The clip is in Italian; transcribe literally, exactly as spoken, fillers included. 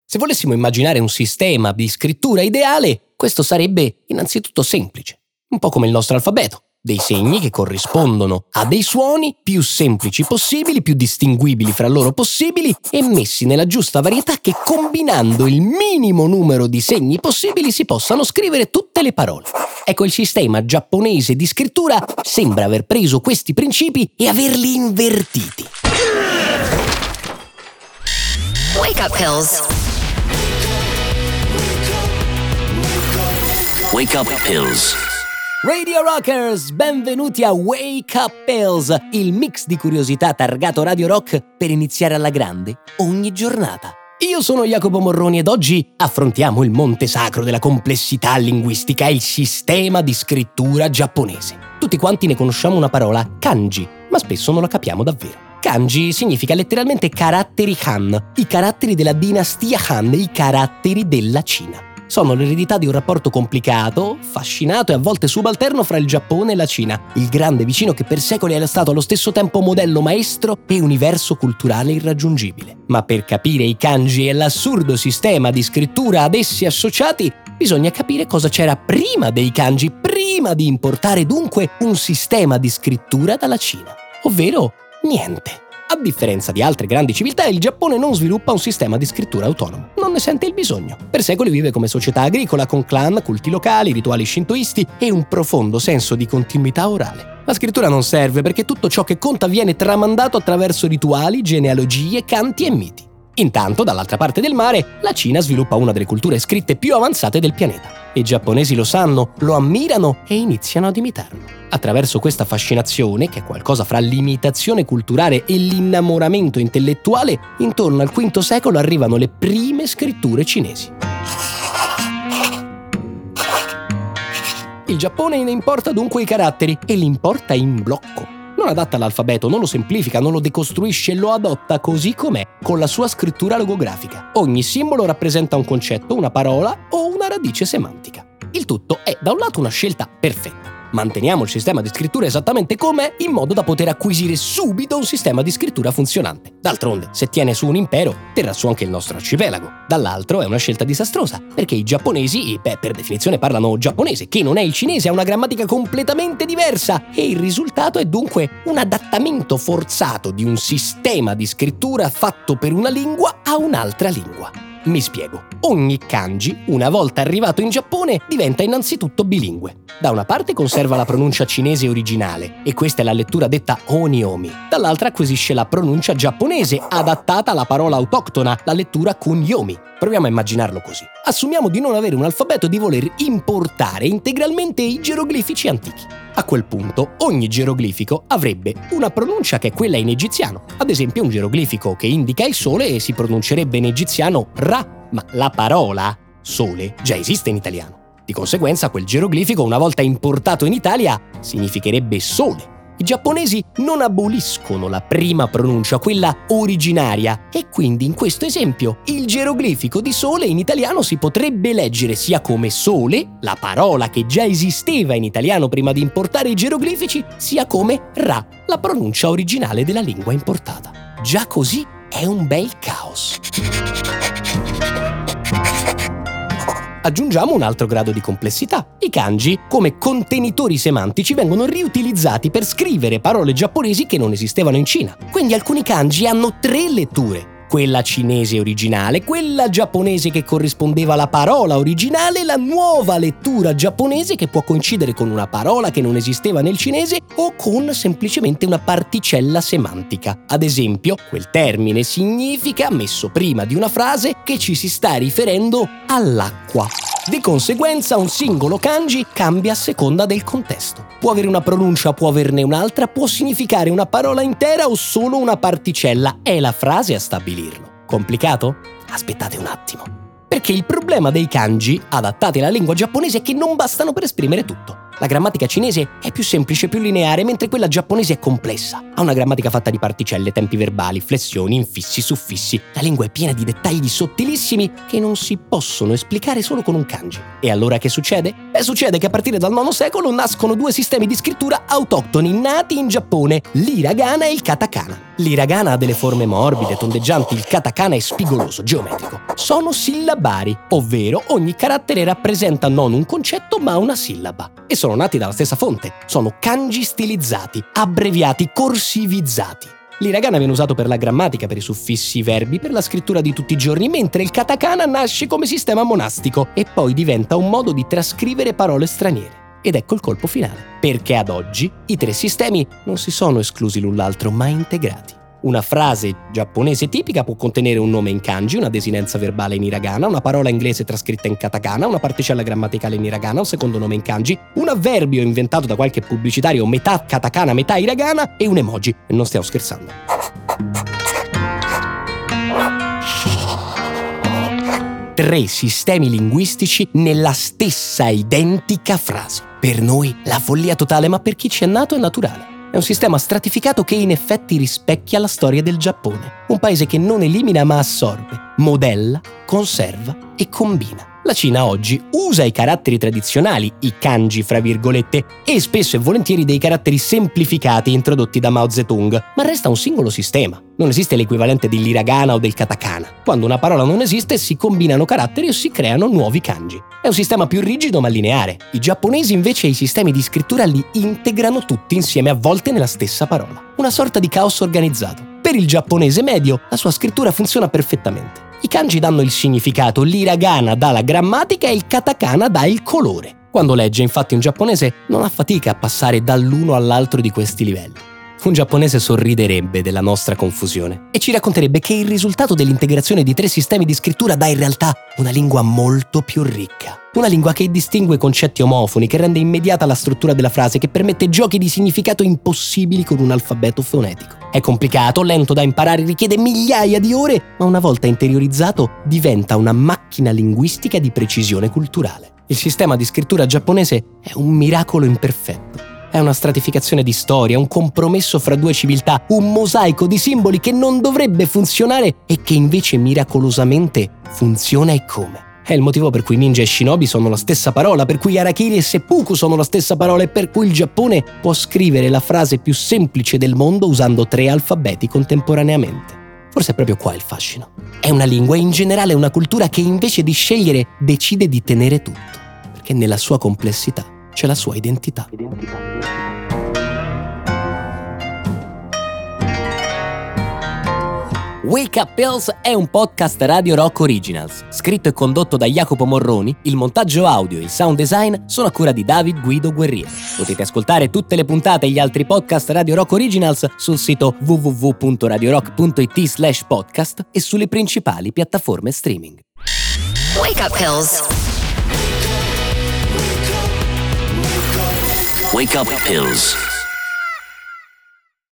Se volessimo immaginare un sistema di scrittura ideale, questo sarebbe innanzitutto semplice, un po' come il nostro alfabeto. Dei segni che corrispondono a dei suoni più semplici possibili, più distinguibili fra loro possibili e messi nella giusta varietà che combinando il minimo numero di segni possibili si possano scrivere tutte le parole. Ecco, il sistema giapponese di scrittura sembra aver preso questi principi e averli invertiti. Wake up pills. Wake up pills. Radio Rockers, benvenuti a Wake Up Pills, il mix di curiosità targato Radio Rock per iniziare alla grande ogni giornata. Io sono Jacopo Morroni ed oggi affrontiamo il monte sacro della complessità linguistica, il sistema di scrittura giapponese. Tutti quanti ne conosciamo una parola, kanji, ma spesso non la capiamo davvero. Kanji significa letteralmente caratteri Han, i caratteri della dinastia Han, i caratteri della Cina. Sono l'eredità di un rapporto complicato, affascinato e a volte subalterno fra il Giappone e la Cina, il grande vicino che per secoli è stato allo stesso tempo modello maestro e universo culturale irraggiungibile. Ma per capire i kanji e l'assurdo sistema di scrittura ad essi associati, bisogna capire cosa c'era prima dei kanji, prima di importare dunque un sistema di scrittura dalla Cina, ovvero niente. A differenza di altre grandi civiltà, il Giappone non sviluppa un sistema di scrittura autonomo. Non ne sente il bisogno. Per secoli vive come società agricola con clan, culti locali, rituali shintoisti e un profondo senso di continuità orale. La scrittura non serve perché tutto ciò che conta viene tramandato attraverso rituali, genealogie, canti e miti. Intanto, dall'altra parte del mare, la Cina sviluppa una delle culture scritte più avanzate del pianeta. I giapponesi lo sanno, lo ammirano e iniziano ad imitarlo. Attraverso questa fascinazione, che è qualcosa fra l'imitazione culturale e l'innamoramento intellettuale, intorno al quinto secolo arrivano le prime scritture cinesi. Il Giappone ne importa dunque i caratteri e li importa in blocco. Non adatta l'alfabeto, non lo semplifica, non lo decostruisce, lo adotta così com'è, con la sua scrittura logografica. Ogni simbolo rappresenta un concetto, una parola o una radice semantica. Il tutto è, da un lato, una scelta perfetta. Manteniamo il sistema di scrittura esattamente com'è, in modo da poter acquisire subito un sistema di scrittura funzionante. D'altronde, se tiene su un impero, terrà su anche il nostro arcipelago. Dall'altro è una scelta disastrosa, perché i giapponesi, beh, per definizione parlano giapponese, che non è il cinese, ha una grammatica completamente diversa, e il risultato è dunque un adattamento forzato di un sistema di scrittura fatto per una lingua a un'altra lingua. Mi spiego. Ogni kanji, una volta arrivato in Giappone, diventa innanzitutto bilingue. Da una parte conserva la pronuncia cinese originale, e questa è la lettura detta oniomi. Dall'altra acquisisce la pronuncia giapponese, adattata alla parola autoctona, la lettura kunyomi. Proviamo a immaginarlo così. Assumiamo di non avere un alfabeto e di voler importare integralmente i geroglifici antichi. A quel punto, ogni geroglifico avrebbe una pronuncia che è quella in egiziano. Ad esempio, un geroglifico che indica il sole si pronuncerebbe in egiziano Ra, ma la parola sole già esiste in italiano. Di conseguenza, quel geroglifico, una volta importato in Italia, significherebbe sole. I giapponesi non aboliscono la prima pronuncia, quella originaria, e quindi in questo esempio il geroglifico di sole in italiano si potrebbe leggere sia come sole, la parola che già esisteva in italiano prima di importare i geroglifici, sia come Ra, la pronuncia originale della lingua importata. Già così è un bel caos. Aggiungiamo un altro grado di complessità. I kanji, come contenitori semantici, vengono riutilizzati per scrivere parole giapponesi che non esistevano in Cina. Quindi alcuni kanji hanno tre letture. Quella cinese originale, quella giapponese che corrispondeva alla parola originale, la nuova lettura giapponese che può coincidere con una parola che non esisteva nel cinese o con semplicemente una particella semantica. Ad esempio, quel termine significa, messo prima di una frase, che ci si sta riferendo all'acqua. Di conseguenza, un singolo kanji cambia a seconda del contesto. Può avere una pronuncia, può averne un'altra, può significare una parola intera o solo una particella. È la frase a stabilirlo. Complicato? Aspettate un attimo. Perché il problema dei kanji, adattati alla lingua giapponese, è che non bastano per esprimere tutto. La grammatica cinese è più semplice, più lineare, mentre quella giapponese è complessa. Ha una grammatica fatta di particelle, tempi verbali, flessioni, infissi, suffissi. La lingua è piena di dettagli sottilissimi che non si possono esplicare solo con un kanji. E allora che succede? Beh, succede che a partire dal nono secolo nascono due sistemi di scrittura autoctoni nati in Giappone, l'hiragana e il katakana. L'hiragana ha delle forme morbide, tondeggianti, il katakana è spigoloso, geometrico. Sono sillabari, ovvero ogni carattere rappresenta non un concetto ma una sillaba. E sono nati dalla stessa fonte. Sono kanji stilizzati, abbreviati, corsivizzati. L'hiragana viene usato per la grammatica, per i suffissi, i verbi, per la scrittura di tutti i giorni, mentre il katakana nasce come sistema monastico e poi diventa un modo di trascrivere parole straniere. Ed ecco il colpo finale, perché ad oggi i tre sistemi non si sono esclusi l'un l'altro, ma integrati. Una frase giapponese tipica può contenere un nome in kanji, una desinenza verbale in hiragana, una parola inglese trascritta in katakana, una particella grammaticale in hiragana, un secondo nome in kanji, un avverbio inventato da qualche pubblicitario metà katakana, metà hiragana e un emoji. E non stiamo scherzando. Tre sistemi linguistici nella stessa identica frase. Per noi la follia totale, ma per chi ci è nato è naturale. È un sistema stratificato che in effetti rispecchia la storia del Giappone, un paese che non elimina ma assorbe, modella, conserva e combina. La Cina oggi usa i caratteri tradizionali, i kanji fra virgolette, e spesso e volentieri dei caratteri semplificati introdotti da Mao Zedong, ma resta un singolo sistema. Non esiste l'equivalente dell'hiragana o del katakana. Quando una parola non esiste si combinano caratteri o si creano nuovi kanji. È un sistema più rigido ma lineare. I giapponesi invece i sistemi di scrittura li integrano tutti insieme, a volte nella stessa parola. Una sorta di caos organizzato. Per il giapponese medio la sua scrittura funziona perfettamente. I kanji danno il significato, l'hiragana dà la grammatica e il katakana dà il colore. Quando legge infatti un giapponese non ha fatica a passare dall'uno all'altro di questi livelli. Un giapponese sorriderebbe della nostra confusione e ci racconterebbe che il risultato dell'integrazione di tre sistemi di scrittura dà in realtà una lingua molto più ricca. Una lingua che distingue concetti omofoni, che rende immediata la struttura della frase, che permette giochi di significato impossibili con un alfabeto fonetico. È complicato, lento da imparare, richiede migliaia di ore, ma una volta interiorizzato diventa una macchina linguistica di precisione culturale. Il sistema di scrittura giapponese è un miracolo imperfetto. È una stratificazione di storia, un compromesso fra due civiltà, un mosaico di simboli che non dovrebbe funzionare e che invece miracolosamente funziona e come. È il motivo per cui ninja e shinobi sono la stessa parola, per cui harakiri e seppuku sono la stessa parola e per cui il Giappone può scrivere la frase più semplice del mondo usando tre alfabeti contemporaneamente. Forse è proprio qua il fascino. È una lingua e in generale una cultura che invece di scegliere decide di tenere tutto, perché nella sua complessità c'è la sua identità. identità. Wake Up Pills è un podcast Radio Rock Originals, scritto e condotto da Jacopo Morroni. Il montaggio audio e il sound design sono a cura di David Guido Guerrieri. Potete ascoltare tutte le puntate e gli altri podcast Radio Rock Originals sul sito w w w punto radio rock punto i t slash podcast e sulle principali piattaforme streaming. Wake Up Pills. Wake Up Pills.